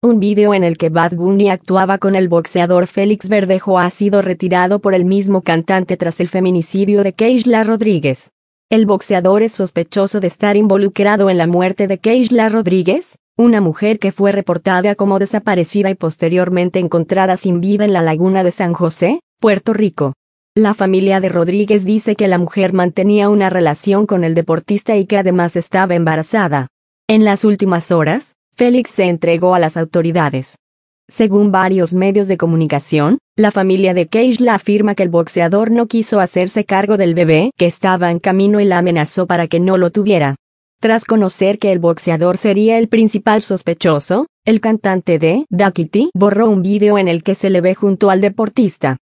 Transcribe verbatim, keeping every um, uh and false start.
Un video en el que Bad Bunny actuaba con el boxeador Félix Verdejo ha sido retirado por el mismo cantante tras el feminicidio de Keishla Rodríguez. El boxeador es sospechoso de estar involucrado en la muerte de Keishla Rodríguez, una mujer que fue reportada como desaparecida y posteriormente encontrada sin vida en la laguna de San José, Puerto Rico. La familia de Rodríguez dice que la mujer mantenía una relación con el deportista y que además estaba embarazada. En las últimas horas, Félix se entregó a las autoridades. Según varios medios de comunicación, la familia de Keishla afirma que el boxeador no quiso hacerse cargo del bebé que estaba en camino y la amenazó para que no lo tuviera. Tras conocer que el boxeador sería el principal sospechoso, el cantante de Daquiti borró un video en el que se le ve junto al deportista.